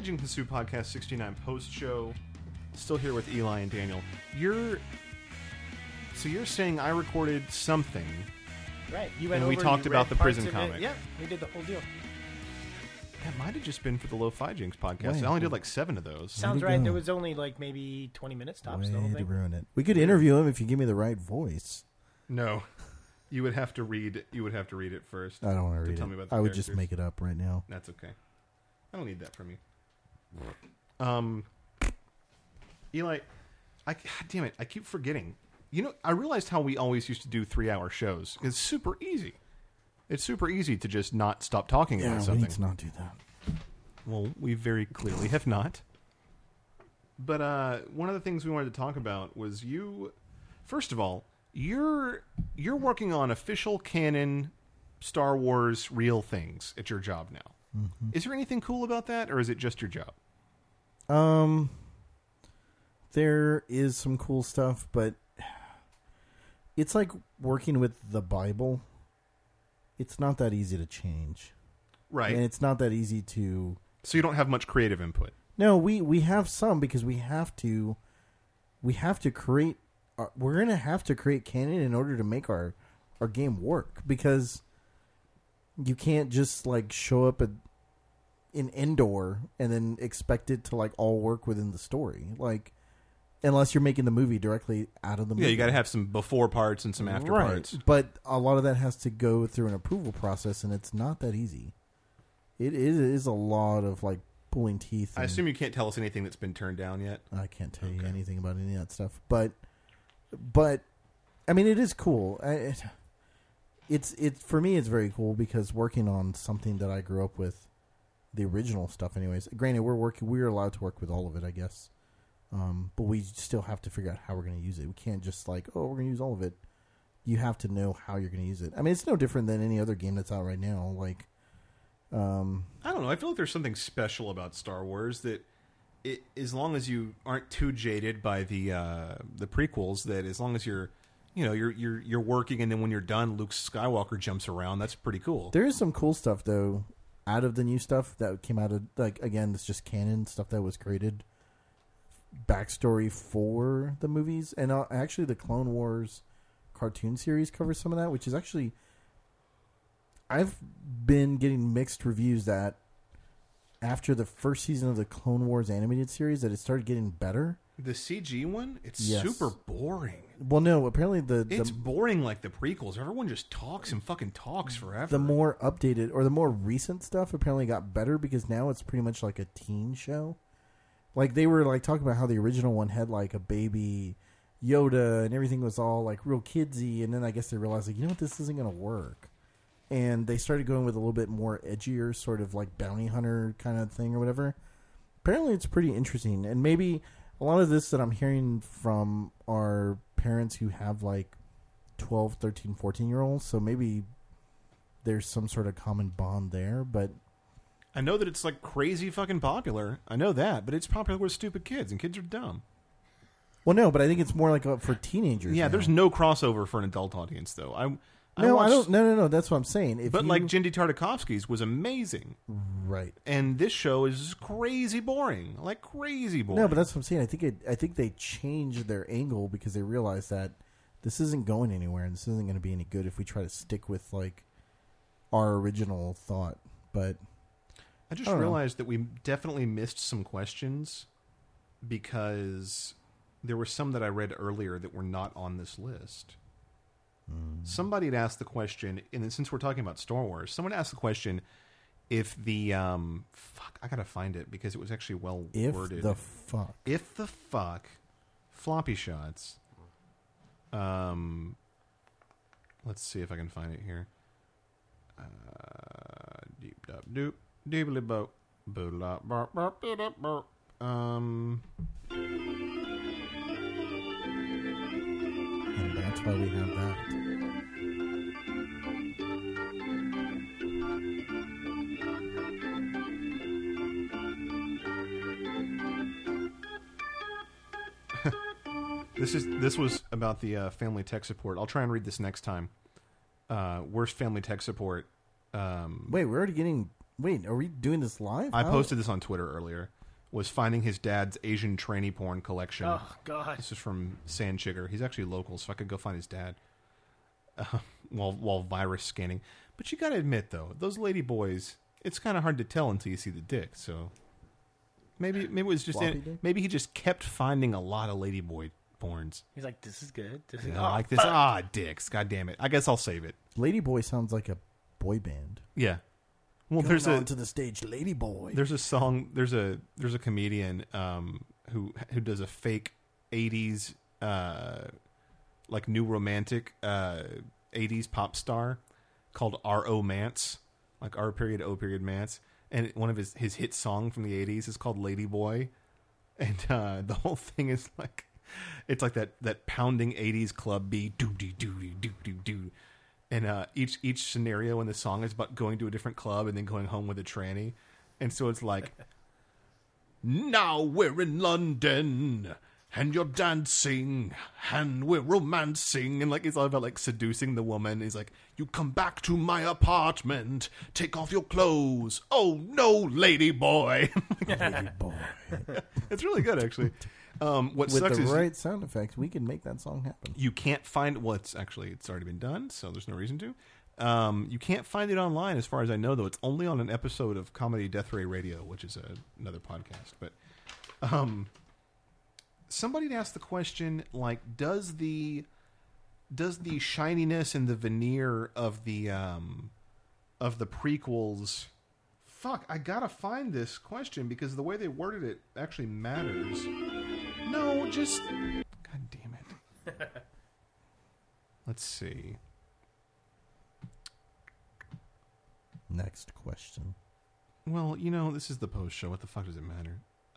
Hijinks Ensue Podcast 69 post show. Still here with Eli and Daniel. You're saying I recorded something, Right. and we talked about the prison comic. Yeah, we did the whole deal. That might have just been for the Lo-Fi Jinx podcast. I only did like 7 of those. Sounds right. There was only like maybe 20 minutes tops. Way to ruin it. We could interview him if you give me the right voice. No, you would have to read. You would have to read it first. I don't want to read tell me it. about the I would characters. just make it up right now. That's okay. I don't need that from you. Eli, God damn it, I keep forgetting. You know, I realized how we always used to do 3-hour shows. It's super easy. It's super easy to just not stop talking about We something. need to not do that. Well, we very clearly have not. But one of the things we wanted to talk about was you. First of all, you're working on official canon Star Wars real things at your job now. Mm-hmm. Is there anything cool about that, or is it just your job? There is some cool stuff, but it's like working with the Bible. It's not that easy to change. Right. And it's not that easy to... So you don't have much creative input. No, we have some because we have to create... we're going to have to create canon in order to make our game work, because you can't just like show up in Endor and then expect it to like all work within the story. Like, unless you're making the movie directly out of the movie. Yeah, you got to have some before parts and some after parts. But a lot of that has to go through an approval process, and it's not that easy. It is a lot of like pulling teeth. I assume you can't tell us anything that's been turned down yet. I can't tell you anything about any of that stuff, but I mean, it is cool. It's for me, it's very cool because working on something that I grew up with, the original stuff. Anyways, granted, we're allowed to work with all of it, I guess, but we still have to figure out how we're going to use it. We can't just like, oh, we're going to use all of it. You have to know how you're going to use it. I mean, it's no different than any other game that's out right now. Like, I don't know. I feel like there's something special about Star Wars that, as long as you aren't too jaded by the prequels, that as long as you're working, and then when you're done, Luke Skywalker jumps around. That's pretty cool. There is some cool stuff though, out of the new stuff that came out of, like, again, it's just canon stuff that was created, backstory for the movies, and actually the Clone Wars cartoon series covers some of that, which is actually, I've been getting mixed reviews that after the first season of the Clone Wars animated series that it started getting better. The CG one, it's Yes. super boring. Well, no, apparently It's boring like the prequels. Everyone just talks and fucking talks forever. the more updated or the more recent stuff apparently got better because now it's pretty much like a teen show. Like, they were like talking about how the original one had like a baby Yoda and everything was all like real kidsy, and then I guess they realized, like, you know what, this isn't going to work. And they started going with a little bit more edgier, sort of like bounty hunter kind of thing or whatever. Apparently it's pretty interesting. And maybe a lot of this that I'm hearing from are parents who have like 12, 13, 14-year-olds. So maybe there's some sort of common bond there. But I know that it's like crazy fucking popular. I know that, but it's popular with stupid kids, and kids are dumb. well, no, but I think it's more like for teenagers. Yeah, now. there's no crossover for an adult audience, though. I don't. No. That's what I'm saying. But like Jindy Tartakovsky's was amazing, right? and this show is crazy boring, like crazy boring. No, but that's what I'm saying. I think they changed their angle because they realized that this isn't going anywhere, and this isn't going to be any good if we try to stick with like our original thought. But I just realized that we definitely missed some questions because there were some that I read earlier that were not on this list. Somebody had asked the question, and since we're talking about Star Wars, someone asked the question if the I gotta find it because it was actually well worded. If the fuck floppy shots. Let's see if I can find it here. Deep dub doop deeply bo boo bark bark bark. And that's why we have that. This was about the family tech support. I'll try and read this next time. Worst family tech support. Wait, we're already getting Wait, are we doing this live? I posted this on Twitter earlier. Was finding his dad's Asian tranny porn collection. Oh, God. This is from Sand Chigger. He's actually local, so I could go find his dad while virus scanning. But you got to admit, though, those lady boys, it's kind of hard to tell until you see the dick. So maybe it was just maybe he just kept finding a lot of lady boy porns. He's like, this is good. This is I like this. Dicks. God damn it. I guess I'll save it. Ladyboy sounds like a boy band. Yeah. Well, Going onto the stage, Ladyboy. There's a song. There's a comedian who does a fake 80s like new romantic 80s pop star called R.O. Mance, like R period O period Mance, and one of his hit song from the 80s is called Ladyboy, and the whole thing is like it's like that pounding 80s club beat doo doo doo doo doo doo. And each scenario in the song is about going to a different club and then going home with a tranny. And so it's like, now we're in London and you're dancing and we're romancing. And like it's all about like seducing the woman. He's like, you come back to my apartment, take off your clothes. Oh no, lady boy. Lady boy. It's really good actually. What With sucks the is right sound effects, we can make that song happen. you can't find. Well, it's already been done, so there's no reason to. You can't find it online, as far as I know. Though it's only on an episode of Comedy Death Ray Radio, which is another podcast. But somebody asked the question, like, does the shininess and the veneer of the prequels? Fuck, I gotta find this question because the way they worded it actually matters. No, just... God damn it. Let's see. Next question. Well, this is the post show. What the fuck does it matter?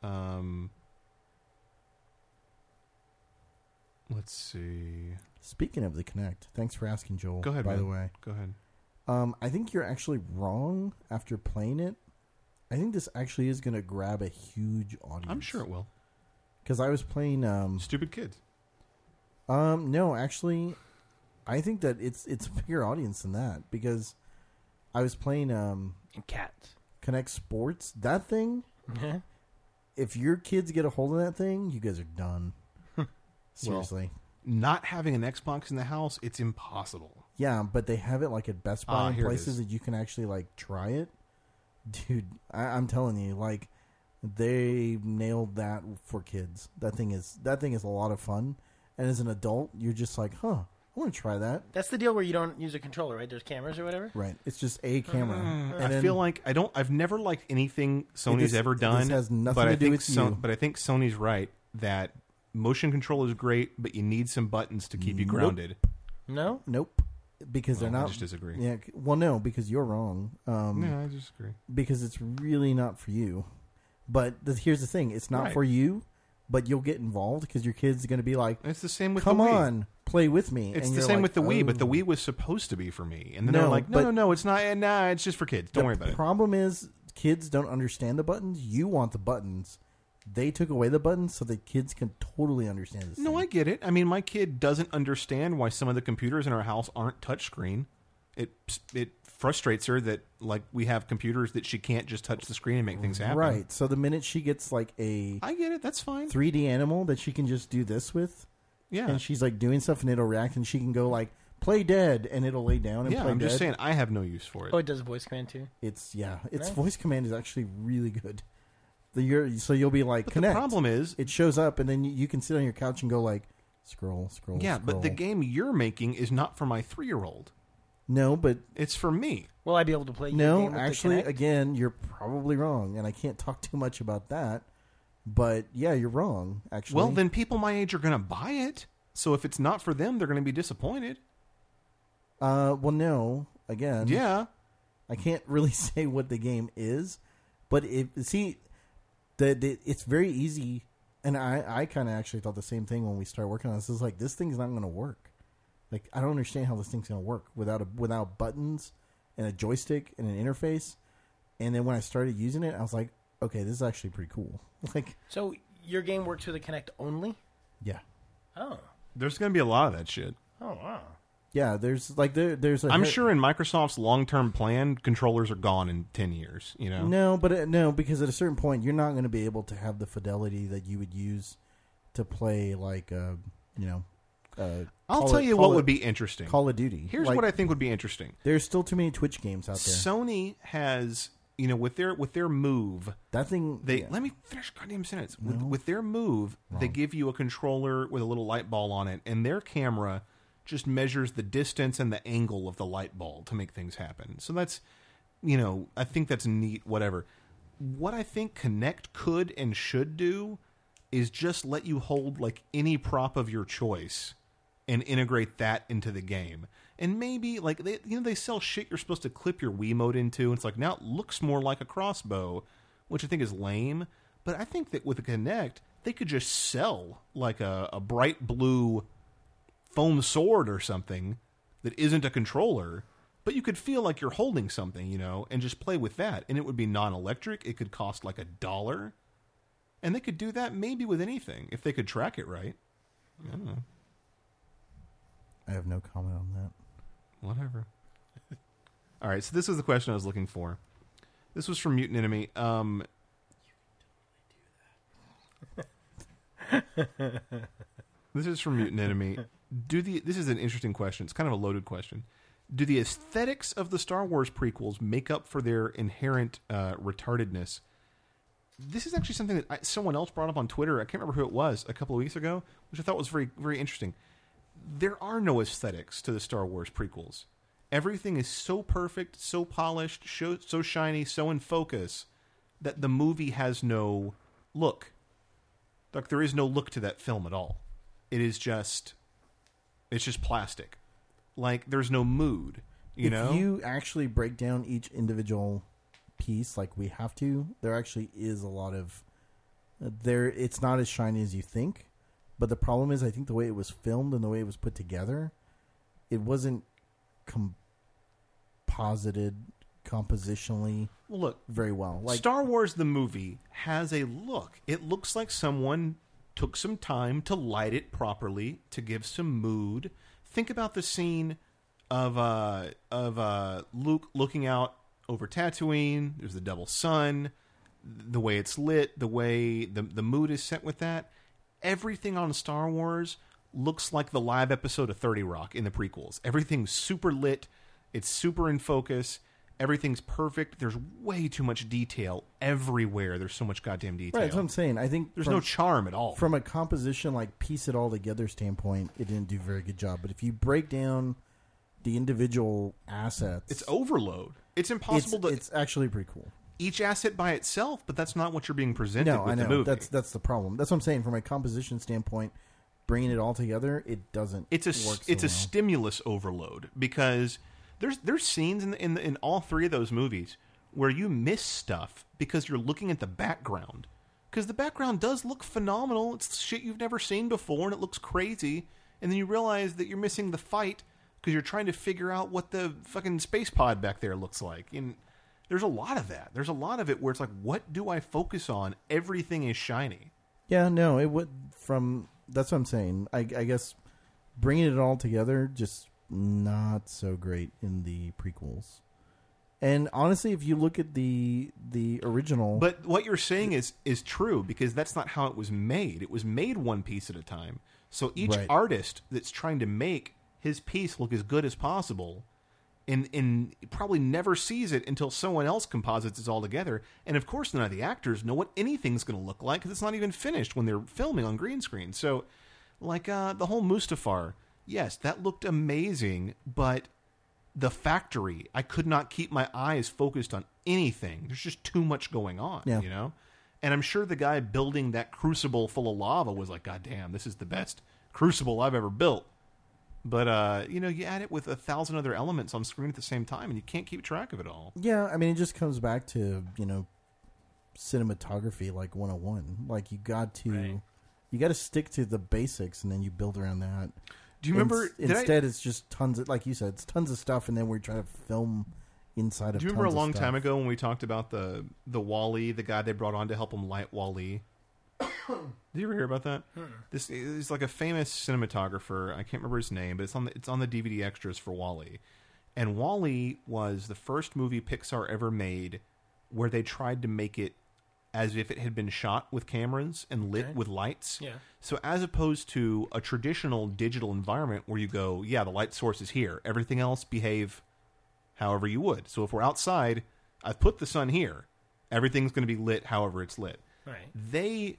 Let's see. Speaking of the Kinect, thanks for asking, Joel. Go ahead, by man. the way. Go ahead. I think you're actually wrong after playing it. I think this actually is going to grab a huge audience. I'm sure it will. Because I was playing... Stupid kids. No, actually, I think that it's a bigger audience than that. Because I was playing... And cats. Kinect Sports. That thing, if your kids get a hold of that thing, you guys are done. Seriously. Well, not having an Xbox in the house, it's impossible. Yeah, but they have it like at Best Buy and here it places is. that you can actually like try it. Dude, I'm telling you, like they nailed that for kids. That thing is a lot of fun. And as an adult, you're just like, I want to try that. That's the deal where you don't use a controller, right? There's cameras or whatever. Right. It's just a camera. I feel like I've never liked anything Sony's ever done. This has nothing to do with you. But I think Sony's right that motion control is great, but you need some buttons to keep you grounded. No? Nope. Because they're I not. just disagree. Yeah. Well, no, because you're wrong. Yeah, I disagree. Because it's really not for you. But here's the thing: it's not Right. for you, but you'll get involved because your kid's going to be like, It's the same with "Come the Wii. on, play with me." It's And the you're same like, with the Wii, but the "Oh." Wii was supposed to be for me, and then No, they're like, but- no, it's not. Nah, it's just for kids. Don't worry about The it. problem is kids don't understand the buttons. You want the buttons. They took away the buttons so that kids can totally understand this. No, I thing. get it. I mean, my kid doesn't understand why some of the computers in our house aren't touchscreen. It frustrates her that like we have computers that she can't just touch the screen and make things happen. Right. So the minute she gets like a I get it. That's fine. 3D animal that she can just do this with, Yeah. and she's like doing stuff and it'll react, and she can go like play dead, and it'll lay down and Yeah, play I'm dead. just saying I have no use for it. Oh, it does voice command too. Its Right. voice command is actually really good. So you'll be like But connect. the problem is, It shows up, and then you can sit on your couch and go like scroll. yeah, but the scroll. game you're making is not for my 3-year-old. No, but It's for me. Will I be able to play? your no, game with the actually, Kinect? again, you're probably wrong, and I can't talk too much about that. But yeah, you're wrong. Actually, Well, then people my age are going to buy it. So if it's not for them, they're going to be disappointed. well, no, again, Yeah. I can't really say what the game is, but it's very easy, and I kind of actually thought the same thing when we started working on this. It's like this thing's not going to work. Like I don't understand how this thing's going to work without buttons and a joystick and an interface. And then when I started using it, I was like, okay, this is actually pretty cool. Like, So your game works with the Kinect only? yeah, Oh. There's going to be a lot of that shit. Oh wow. Yeah, there's like there's a I'm sure in Microsoft's long-term plan, controllers are gone in 10 years. You know, no, but no, because at a certain point, you're not going to be able to have the fidelity that you would use to play like I'll tell you what would be interesting. Call of Duty. Here's like, what I think would be interesting. There's still too many Twitch games out there. Sony has, with their Move, That thing. let me finish a goddamn sentence. No. With their Move, they Wrong. give you a controller with a little light ball on it, and their camera just measures the distance and the angle of the light ball to make things happen. So that's, I think that's neat, whatever. What I think Kinect could and should do is just let you hold like any prop of your choice and integrate that into the game. And maybe like they sell shit you're supposed to clip your Wiimote into, and it's like now it looks more like a crossbow, which I think is lame. But I think that with a Kinect, they could just sell like a bright blue foam sword or something that isn't a controller, but you could feel like you're holding something, and just play with that. And it would be non-electric. It could cost like $1. And they could do that maybe with anything if they could track it right. I don't know. I have no comment on that. Whatever. All right, so this is the question I was looking for. This was from Mutant Enemy. This is from Mutant Enemy. This is an interesting question. It's kind of a loaded question. Do the aesthetics of the Star Wars prequels make up for their inherent retardedness? This is actually something that someone else brought up on Twitter. I can't remember who it was a couple of weeks ago, which I thought was very, very interesting. There are no aesthetics to the Star Wars prequels. Everything is so perfect, so polished, so shiny, so in focus that the movie has no look. Like there is no look to that film at all. It's just plastic. Like there's no mood. If you actually break down each individual piece, like we have to, there actually is a lot of it's not as shiny as you think. But the problem is, I think the way it was filmed and the way it was put together, it wasn't compositionally very well. Like Star Wars the movie has a look. It looks like someone took some time to light it properly, to give some mood. Think about the scene of Luke looking out over Tatooine. There's the double sun, the way it's lit, the way the mood is set with that. Everything on Star Wars looks like the live episode of 30 Rock in the prequels. Everything's super lit. It's super in focus. Everything's perfect. There's way too much detail everywhere. There's so much goddamn detail. Right, that's what I'm saying. I think there's no charm at all. From a composition, like piece it all together standpoint, it didn't do a very good job. But if you break down the individual assets, it's overload. It's impossible It's actually pretty cool. Each asset by itself, but that's not what you're being presented with I know. the movie. That's the problem. That's what I'm saying. From a composition standpoint, bringing it all together, it doesn't. It's a stimulus overload because there's scenes in all three of those movies where you miss stuff because you're looking at the background, because the background does look phenomenal. It's shit you've never seen before and it looks crazy, and then you realize that you're missing the fight because you're trying to figure out what the fucking space pod back there looks like. And there's a lot of that. There's a lot of it where it's like, what do I focus on? Everything is shiny. Yeah, no, it would. That's what I'm saying. I guess bringing it all together, just not so great in the prequels. And honestly, if you look at the original, but what you're saying is true, because that's not how it was made. It was made one piece at a time. So each artist that's trying to make his piece look as good as possible, and probably never sees it until someone else composites it all together. And of course, none of the actors know what anything's going to look like because it's not even finished when they're filming on green screen. So, like the whole Mustafar, yes, that looked amazing, but the factory, I could not keep my eyes focused on anything. There's just too much going on, you know? And I'm sure the guy building that crucible full of lava was like, God damn, this is the best crucible I've ever built. But, you add it with 1,000 other elements on screen at the same time, and you can't keep track of it all. Yeah, I mean, it just comes back to, cinematography, like 101. Like, you got to stick to the basics, and then you build around that. Do you remember? Instead, it's just tons of, like you said, it's tons of stuff, and then we're trying to film inside of. Do you remember a long time ago when we talked about the Wall-E, the guy they brought on to help him light Wall-E? Did you ever hear about that? This is like a famous cinematographer. I can't remember his name, but it's on the DVD extras for WALL-E. And WALL-E was the first movie Pixar ever made where they tried to make it as if it had been shot with cameras and lit with lights. Yeah. So as opposed to a traditional digital environment where you go, yeah, the light source is here. Everything else behave however you would. So if we're outside, I've put the sun here. Everything's going to be lit however it's lit. Right. They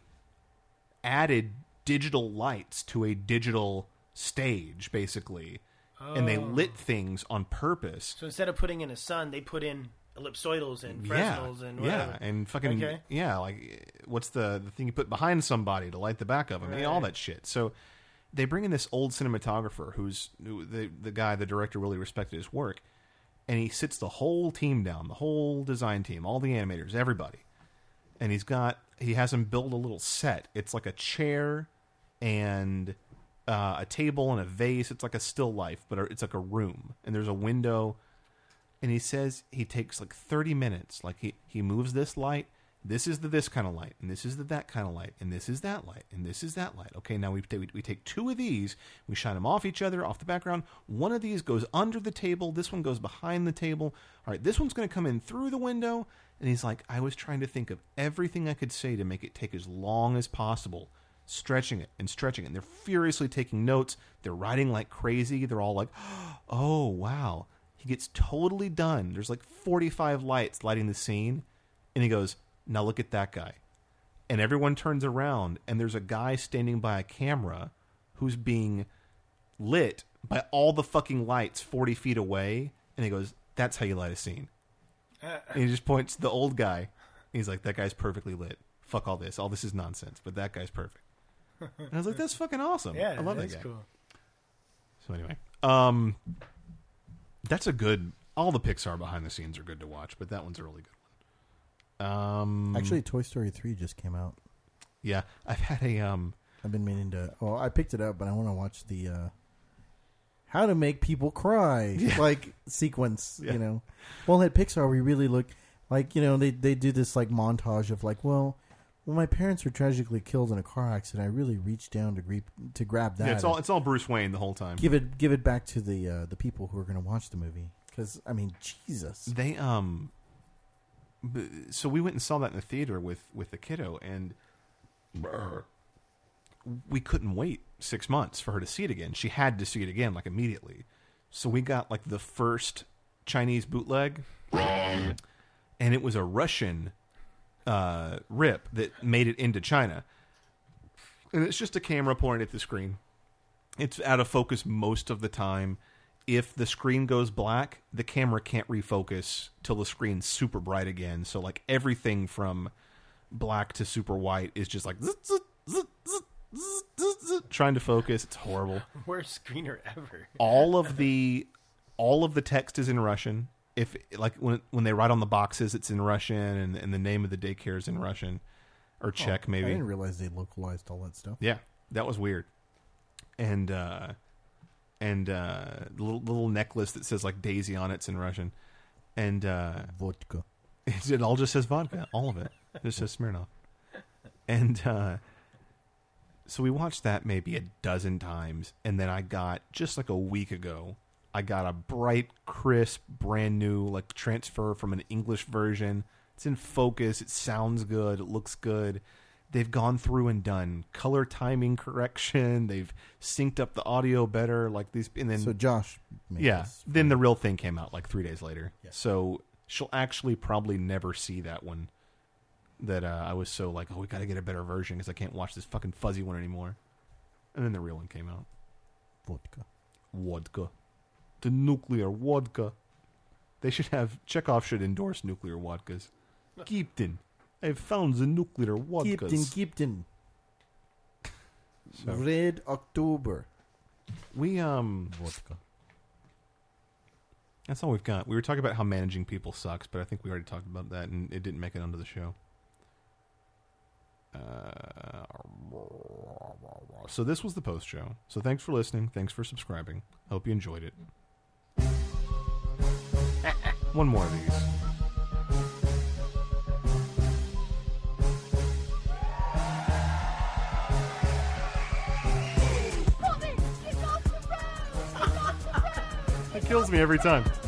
added digital lights to a digital stage, basically. And they lit things on purpose. So instead of putting in a sun, they put in ellipsoidals and Fresnels and whatever. Yeah, and fucking like what's the thing you put behind somebody to light the back of them, and all that shit. So they bring in this old cinematographer who's the guy, the director, really respected his work, and he sits the whole team down, the whole design team, all the animators, everybody, and he has them build a little set. It's like a chair and a table and a vase. It's like a still life, but it's like a room, and there's a window. And he says he takes like 30 minutes. Like he moves this light. This is this kind of light, and this is that kind of light, and this is that light, and this is that light. Okay, now we take two of these, we shine them off each other, off the background. One of these goes under the table. This one goes behind the table. All right, this one's going to come in through the window. And he's like, I was trying to think of everything I could say to make it take as long as possible, stretching it and stretching it. And they're furiously taking notes. They're writing like crazy. They're all like, oh, wow. He gets totally done. There's like 45 lights lighting the scene. And he goes, now look at that guy. And everyone turns around, and there's a guy standing by a camera who's being lit by all the fucking lights 40 feet away. And he goes, that's how you light a scene. And he just points to the old guy. He's like, that guy's perfectly lit. Fuck all this. All this is nonsense, but that guy's perfect. And I was like, that's fucking awesome. Yeah, I love that guy. Cool. So anyway, that's a good. All the Pixar behind the scenes are good to watch, but that one's a really good one. Actually, Toy Story 3 just came out. Yeah, I've had a. I've been meaning to. Well, I picked it up, but I want to watch the how to make people cry like sequence. Yeah. You know, well at Pixar we really look like they do this like montage of like well my parents were tragically killed in a car accident. I really reached down to grab that. Yeah, it's all Bruce Wayne the whole time. Give it back to the people who are going to watch the movie because I mean Jesus. They So we went and saw that in the theater with the kiddo, and we couldn't wait 6 months for her to see it again. She had to see it again, like immediately. So we got like the first Chinese bootleg, and it was a Russian rip that made it into China. And it's just a camera pointed at the screen. It's out of focus most of the time. If the screen goes black, the camera can't refocus till the screen's super bright again. So like everything from black to super white is just like zzz, zzz, zzz, zzz, zzz, zzz, trying to focus. It's horrible. Worst screener ever. all of the text is in Russian. If like when they write on the boxes, it's in Russian, and the name of the daycare is in Russian or Czech maybe. I didn't realize they localized all that stuff. Yeah, that was weird. And the little necklace that says like Daisy on it's in Russian, and Vodka. It all just says vodka, all of it. It just says Smirnoff. And so we watched that maybe a dozen times, and then I got just like a week ago. I got a bright, crisp, brand new like transfer from an English version. It's in focus. It sounds good. It looks good. They've gone through and done color timing correction. They've synced up the audio better. Like these, and then so Josh, then the real thing came out like 3 days later. Yeah. So she'll actually probably never see that one. That I was so like, oh, we got to get a better version because I can't watch this fucking fuzzy one anymore. And then the real one came out. Vodka. The nuclear vodka. They should have Chekhov should endorse nuclear vodkas. Keepton. I've found the nuclear vodkas. Keepton. So, Red October. we Vodka. That's all we've got. We were talking about how managing people sucks, but I think we already talked about that, and it didn't make it onto the show. So this was the post show. So thanks for listening. Thanks for subscribing. Hope you enjoyed it. One more of these. kills me every time.